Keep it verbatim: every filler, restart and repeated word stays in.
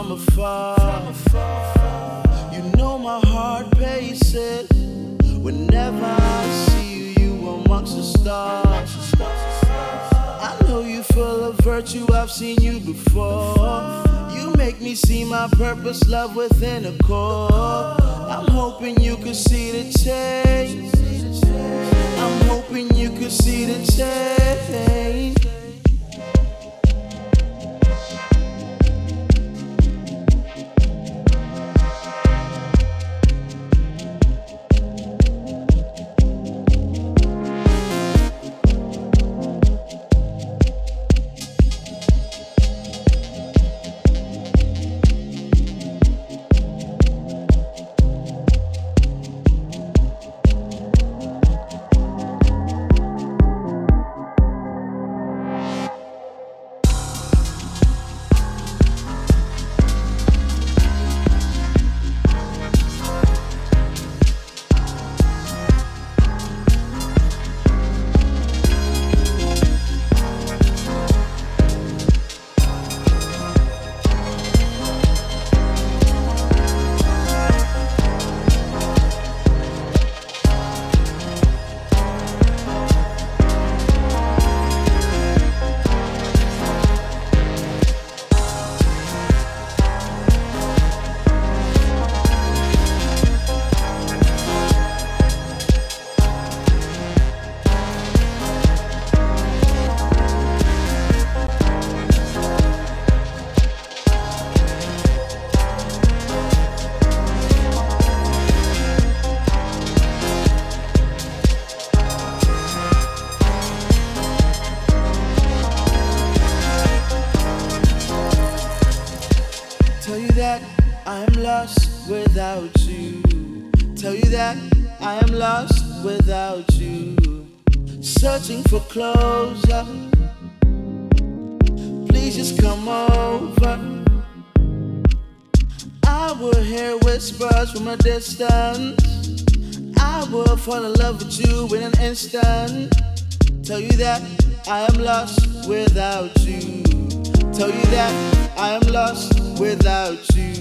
from afar. You know my heart paces whenever I see you, you amongst the stars. I know you full of virtue, I've seen you before. You make me see my purpose, love within a core. I'm hoping you could see the change. I'm hoping you could see the change. Tell you that I am lost without you. Tell you that I am lost without you. Searching for closure. Please just come over. I will hear whispers from a distance. I will fall in love with you in an instant. Tell you that I am lost without you. Tell you that I am lost without you.